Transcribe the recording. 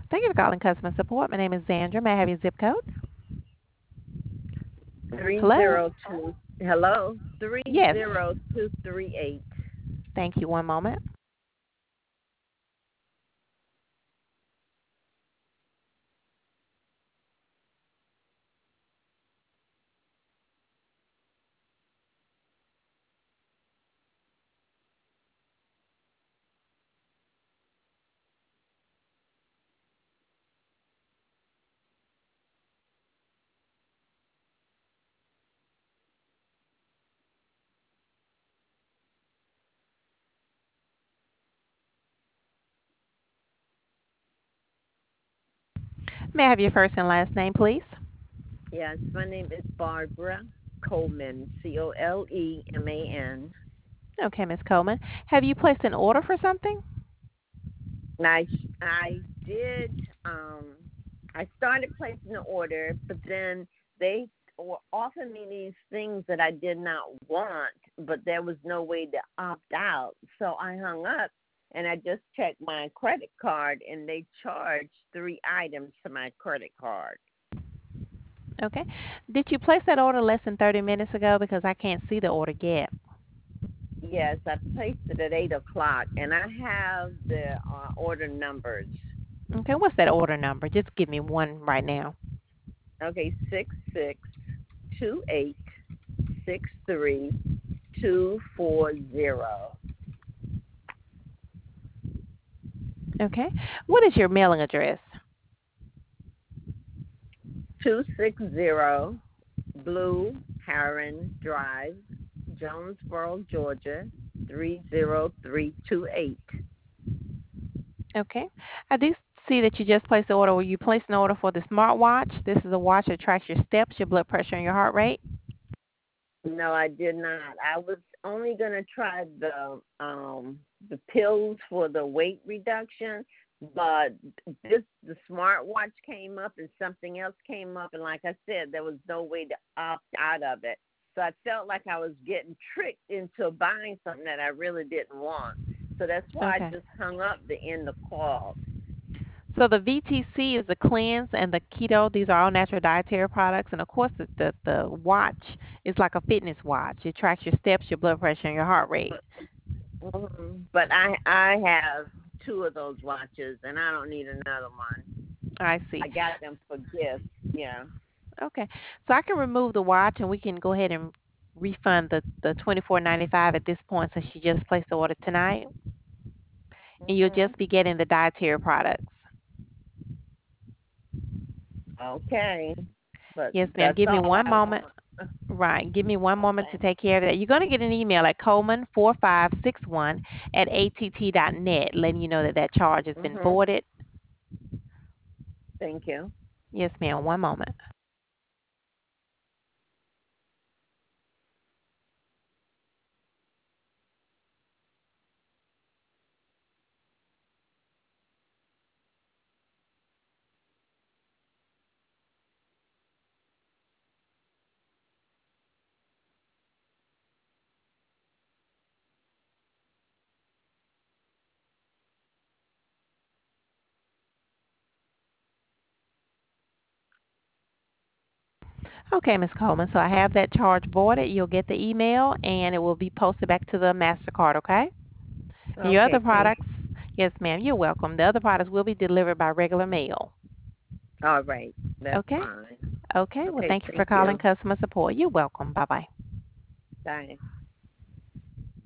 Thank you for calling customer support. My name is Zandra. May I have your zip code? Hello? 302. Hello, Yes. 30238. Thank you. One moment. May I have your first and last name, please? Yes, my name is Barbara Coleman, Coleman. Okay, Miss Coleman. Have you placed an order for something? And I did. I started placing the order, but then they were offering me these things that I did not want, but there was no way to opt out. So I hung up and I just checked my credit card, and they charged 3 items to my credit card. Okay. Did you place that order less than 30 minutes ago? Because I can't see the order yet. Yes, I placed it at 8 o'clock, and I have the order numbers. Okay, what's that order number? Just give me one right now. Okay, 662863 240. Okay. What is your mailing address? 260 Blue Heron Drive, Jonesboro, Georgia 30328. Okay. I do see that you just placed the order. Were you placing an order for the smartwatch? This is a watch that tracks your steps, your blood pressure, and your heart rate. No, I did not. I was only gonna try the pills for the weight reduction, but the smartwatch came up and something else came up, and like I said, there was no way to opt out of it. So I felt like I was getting tricked into buying something that I really didn't want. So that's why I Okay. just hung up the end of call. So the VTC is the cleanse and the keto. These are all natural dietary products, and of course the watch is like a fitness watch. It tracks your steps, your blood pressure, and your heart rate. But I have two of those watches, and I don't need another one. I see. I got them for gifts. Yeah. Okay. So I can remove the watch, and we can go ahead and refund the $24.95 at this point, since you just placed the order tonight, and you'll Mhm. just be getting the dietary products. Okay. But Yes, ma'am. that's Give me all one I moment. want. Right. Give me one moment to Okay. take care of that. You're going to get an email at Coleman4561 at att.net letting you know that that charge has been Mhm. voided. Thank you. Yes, ma'am. One moment. Okay, Ms. Coleman. So I have that charge voided. You'll get the email, and it will be posted back to the MasterCard, okay? And your other Okay. Thank products, yes, ma'am, you're welcome. The other products will be delivered by regular mail. you. All right. That's Okay? fine. Okay. Well, Okay. thank you for Thank calling you. customer support. You're welcome. Bye-bye. Bye.